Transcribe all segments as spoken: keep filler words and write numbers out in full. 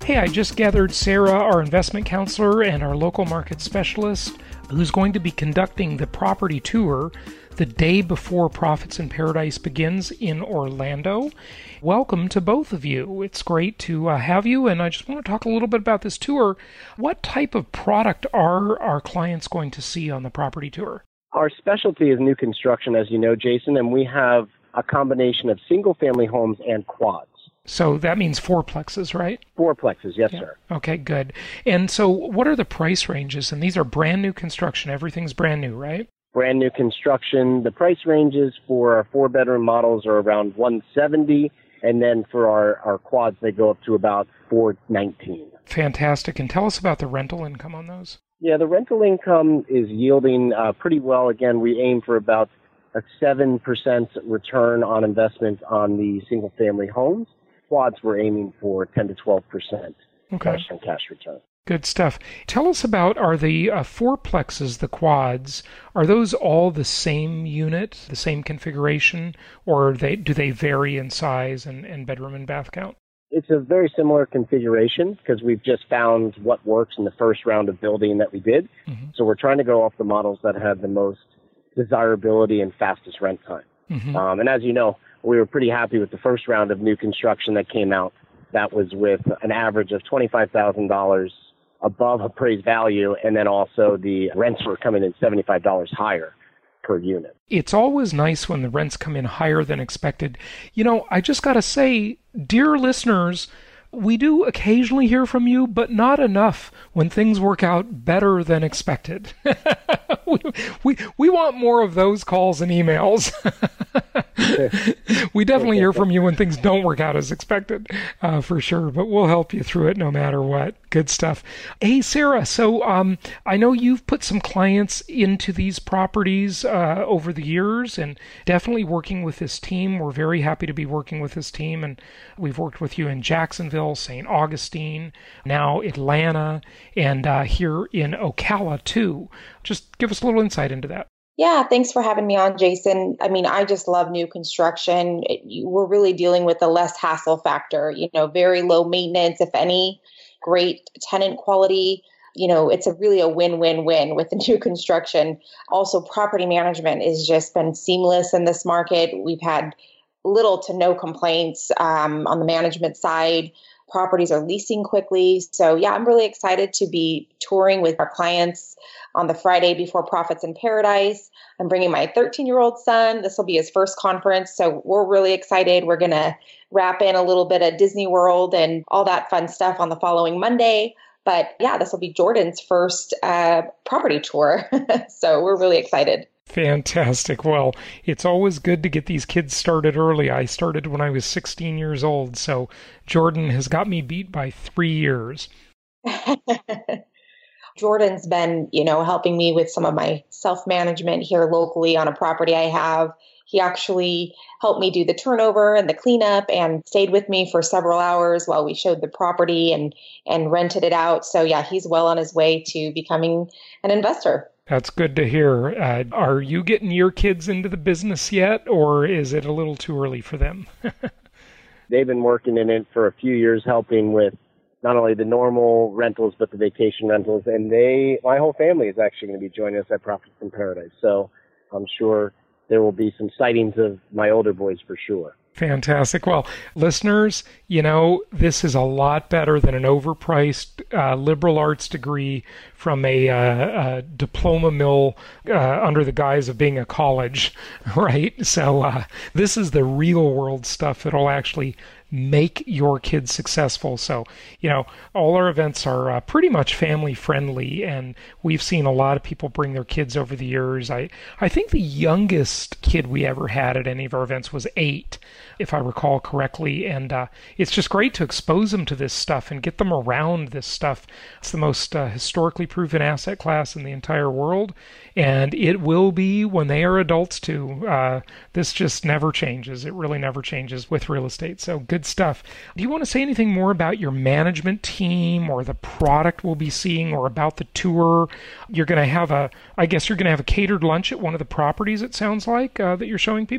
Hey, I just gathered Sarah, our investment counselor and our local market specialist, who's going to be conducting the property tour the day before Profits in Paradise begins in Orlando. Welcome to both of you. It's great to uh, have you, and I just want to talk a little bit about this tour. What type of product are our clients going to see on the property tour? Our specialty is new construction, as you know, Jason, and we have a combination of single-family homes and quads. So that means fourplexes, right? Fourplexes, yes, yeah. sir. Okay, good. And so what are the price ranges? And these are brand new construction. Everything's brand new, right? Brand new construction. The price ranges for our four-bedroom models are around one hundred seventy dollars, and then for our, our quads, they go up to about four hundred nineteen dollars. Fantastic. And tell us about the rental income on those. Yeah, the rental income is yielding uh, pretty well. Again, we aim for about a seven percent return on investment on the single-family homes. Quads, we're aiming for ten to twelve percent okay. cash on cash return. Good stuff. Tell us about, are the uh, fourplexes, the quads, are those all the same unit, the same configuration, or are they, do they vary in size and, and bedroom and bath count? It's a very similar configuration because we've just found what works in the first round of building that we did. Mm-hmm. So we're trying to go off the models that have the most desirability and fastest rent time. Mm-hmm. Um, and as you know, we were pretty happy with the first round of new construction that came out. That was with an average of twenty-five thousand dollars above appraised value, and then also the rents were coming in seventy-five dollars higher per unit. It's always nice when the rents come in higher than expected. You know, I just got to say, dear listeners, we do occasionally hear from you, but not enough when things work out better than expected. we, we, we want more of those calls and emails. We definitely hear from you when things don't work out as expected, uh, for sure, but we'll help you through it no matter what. Good stuff. Hey, Sarah, so um, I know you've put some clients into these properties uh, over the years and definitely working with this team. We're very happy to be working with this team, and we've worked with you in Jacksonville, Saint Augustine, now Atlanta, and uh, here in Ocala, too. Just give us a little insight into that. Yeah, thanks for having me on, Jason. I mean, I just love new construction. It, we're really dealing with the less hassle factor, you know, very low maintenance, if any, great tenant quality. You know, it's a really a win-win-win with the new construction. Also, property management has just been seamless in this market. We've had little to no complaints um, on the management side. Properties are leasing quickly. So yeah, I'm really excited to be touring with our clients on the Friday before Profits in Paradise. I'm bringing my thirteen-year-old son. This will be his first conference. So we're really excited. We're going to wrap in a little bit of Disney World and all that fun stuff on the following Monday. But yeah, this will be Jordan's first uh, property tour. So we're really excited. Fantastic. Well, it's always good to get these kids started early. I started when I was sixteen years old, so Jordan has got me beat by three years. Jordan's been, you know, helping me with some of my self-management here locally on a property I have. He actually helped me do the turnover and the cleanup and stayed with me for several hours while we showed the property and, and rented it out. So yeah, he's well on his way to becoming an investor. That's good to hear. Uh, are you getting your kids into the business yet, or is it a little too early for them? They've been working in it for a few years, helping with not only the normal rentals, but the vacation rentals. And they, my whole family is actually going to be joining us at Profits in Paradise. So I'm sure there will be some sightings of my older boys for sure. Fantastic. Well, listeners, you know, this is a lot better than an overpriced uh, liberal arts degree from a, uh, a diploma mill uh, under the guise of being a college, right? So uh, this is the real world stuff that'll actually make your kids successful. So, you know, all our events are uh, pretty much family friendly, and we've seen a lot of people bring their kids over the years. I, I think the youngest kid we ever had at any of our events was eight, if I recall correctly. And uh, it's just great to expose them to this stuff and get them around this stuff. It's the most uh, historically proven asset class in the entire world, and it will be when they are adults too. Uh, this just never changes. It really never changes with real estate. So good stuff. Do you want to say anything more about your management team or the product we'll be seeing, or about the tour? You're going to have a, I guess you're going to have a catered lunch at one of the properties, it sounds like, uh, that you're showing people?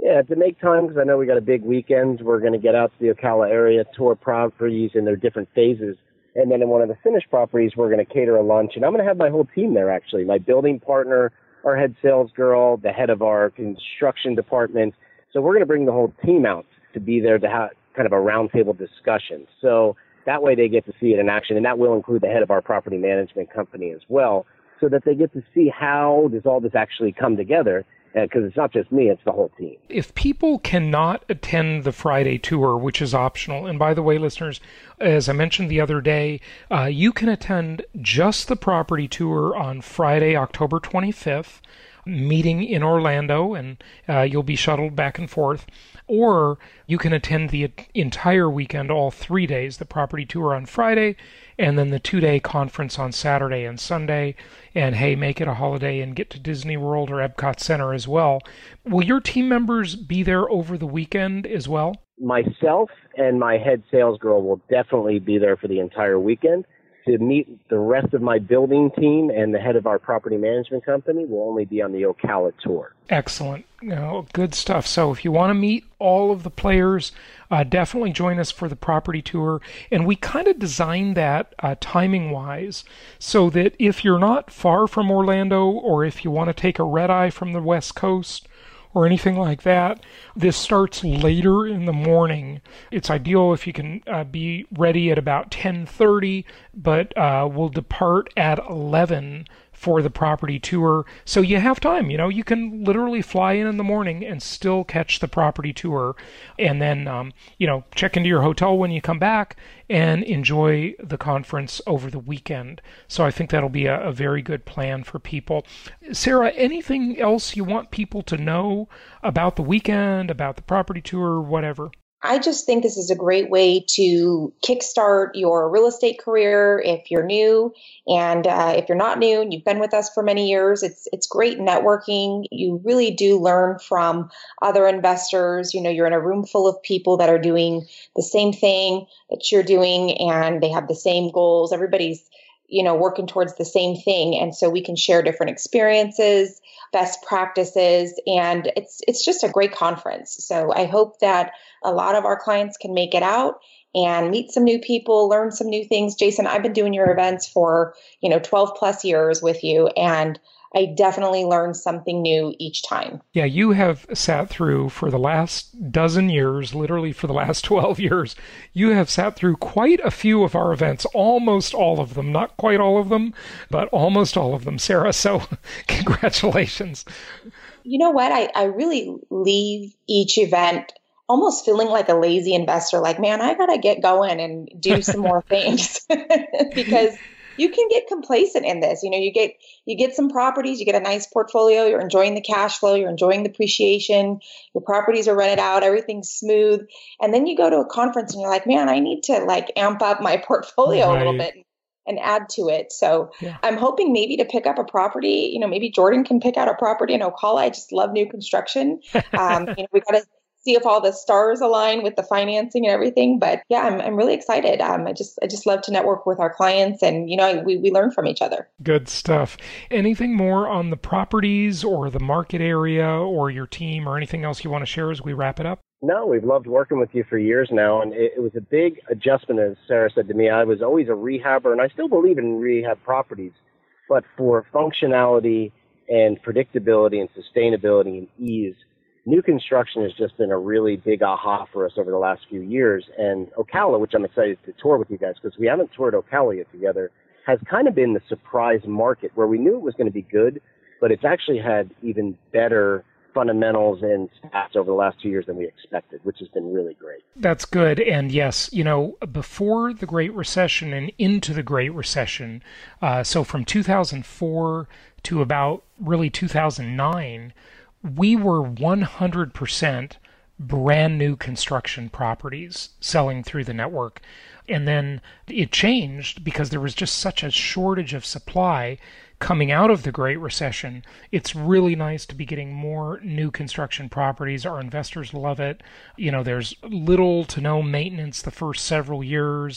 Yeah, to make time, because I know we got a big weekend. We're going to get out to the Ocala area, tour properties in their different phases. And then in one of the finished properties, we're going to cater a lunch. And I'm going to have my whole team there, actually. My building partner, our head sales girl, the head of our construction department. So we're going to bring the whole team out to be there to have kind of a roundtable discussion. So that way they get to see it in action. And that will include the head of our property management company as well, so that they get to see how does all this actually come together. Because it's not just me, it's the whole team. If people cannot attend the Friday tour, which is optional, and by the way, listeners, as I mentioned the other day, uh, you can attend just the property tour on Friday, October twenty-fifth, meeting in Orlando, and uh, you'll be shuttled back and forth. Or you can attend the entire weekend, all three days, the property tour on Friday, and then the two-day conference on Saturday and Sunday. And hey, make it a holiday and get to Disney World or Epcot Center as well. Will your team members be there over the weekend as well? Myself and my head sales girl will definitely be there for the entire weekend. To meet the rest of my building team and the head of our property management company will only be on the Ocala tour. Excellent. You know, good stuff. So if you want to meet all of the players, uh, definitely join us for the property tour. And we kind of designed that uh, timing-wise so that if you're not far from Orlando, or if you want to take a red eye from the West Coast or anything like that, this starts later in the morning. It's ideal if you can uh, be ready at about ten thirty, but uh, we'll depart at eleven for the property tour. So you have time, you know, you can literally fly in in the morning and still catch the property tour, and then, um, you know, check into your hotel when you come back and enjoy the conference over the weekend. So I think that'll be a, a very good plan for people. Sarah, anything else you want people to know about the weekend, about the property tour, whatever? I just think this is a great way to kickstart your real estate career if you're new. And uh, if you're not new and you've been with us for many years, it's it's great networking. You really do learn from other investors. You know, you're in a room full of people that are doing the same thing that you're doing, and they have the same goals. Everybody's, you know, working towards the same thing. And so we can share different experiences, best practices, and it's it's just a great conference. So I hope that a lot of our clients can make it out and meet some new people, learn some new things. Jason, I've been doing your events for, you know, twelve plus years with you, and I definitely learn something new each time. Yeah, you have sat through for the last dozen years, literally for the last twelve years, you have sat through quite a few of our events, almost all of them, not quite all of them, but almost all of them, Sarah. So congratulations. You know what? I, I really leave each event almost feeling like a lazy investor, like, man, I got to get going and do some more things because you can get complacent in this. You know, you get you get some properties, you get a nice portfolio, you're enjoying the cash flow, you're enjoying the appreciation, your properties are rented out, everything's smooth. And then you go to a conference and you're like, man, I need to like amp up my portfolio right. a little bit and add to it. So yeah. I'm hoping maybe to pick up a property, you know, maybe Jordan can pick out a property in Ocala. I just love new construction. Um, you know, we got to see if all the stars align with the financing and everything. But yeah, I'm I'm really excited. Um, I just I just love to network with our clients, and you know, we we learn from each other. Good stuff. Anything more on the properties or the market area or your team or anything else you want to share as we wrap it up? No, we've loved working with you for years now, and it, it was a big adjustment, as Sarah said to me. I was always a rehabber, and I still believe in rehab properties, but for functionality and predictability and sustainability and ease, new construction has just been a really big aha for us over the last few years. And Ocala, which I'm excited to tour with you guys because we haven't toured Ocala yet together, has kind of been the surprise market where we knew it was going to be good, but it's actually had even better fundamentals and stats over the last two years than we expected, which has been really great. That's good. And yes, you know, before the Great Recession and into the Great Recession, uh, so from two thousand four to about really two thousand nine, we were one hundred percent brand new construction properties selling through the network. And then it changed because there was just such a shortage of supply coming out of the Great Recession. It's really nice to be getting more new construction properties. Our investors love it. You know, there's little to no maintenance the first several years.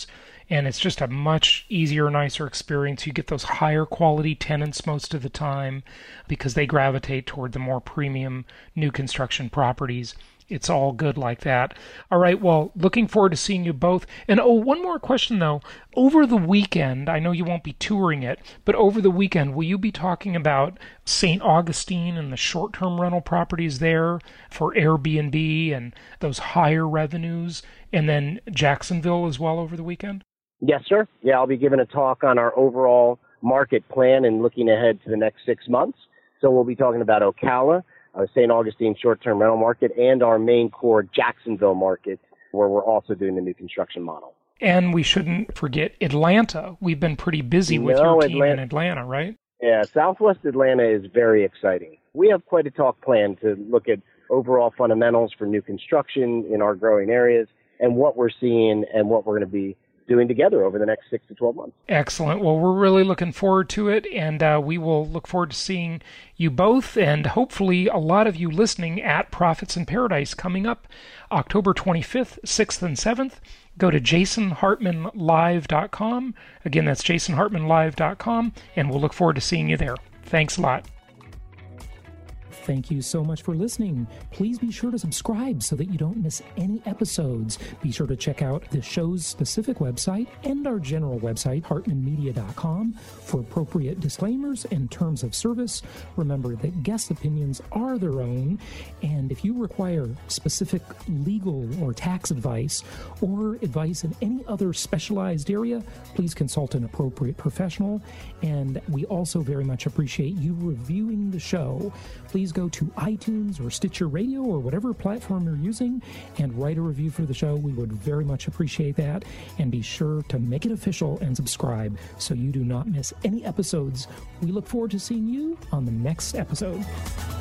and it's just a much easier, nicer experience. You get those higher quality tenants most of the time because they gravitate toward the more premium new construction properties. It's all good like that. All right, well, looking forward to seeing you both. And oh, one more question, though. Over the weekend, I know you won't be touring it, but over the weekend, will you be talking about Saint Augustine and the short-term rental properties there for Airbnb and those higher revenues, and then Jacksonville as well over the weekend? Yes, sir. Yeah, I'll be giving a talk on our overall market plan and looking ahead to the next six months. So we'll be talking about Ocala, Uh, Saint Augustine short-term rental market, and our main core Jacksonville market, where we're also doing the new construction model. And we shouldn't forget Atlanta. We've been pretty busy with no, your team Atlanta, in Atlanta, right? Yeah, Southwest Atlanta is very exciting. We have quite a talk planned to look at overall fundamentals for new construction in our growing areas and what we're seeing and what we're going to be doing together over the next six to twelve months. Excellent. Well, we're really looking forward to it, and uh, we will look forward to seeing you both and hopefully a lot of you listening at Profits in Paradise coming up October twenty-fifth, sixth, and seventh. Go to jason hartman live dot com. Again, that's jason hartman live dot com, and we'll look forward to seeing you there. Thanks a lot. Thank you so much for listening. Please be sure to subscribe so that you don't miss any episodes. Be sure to check out the show's specific website and our general website, hartman media dot com, for appropriate disclaimers and terms of service. Remember that guest opinions are their own, and if you require specific legal or tax advice or advice in any other specialized area, please consult an appropriate professional. And we also very much appreciate you reviewing the show. Please go to iTunes or Stitcher Radio or whatever platform you're using and write a review for the show. We would very much appreciate that. And be sure to make it official and subscribe so you do not miss any episodes. We look forward to seeing you on the next episode.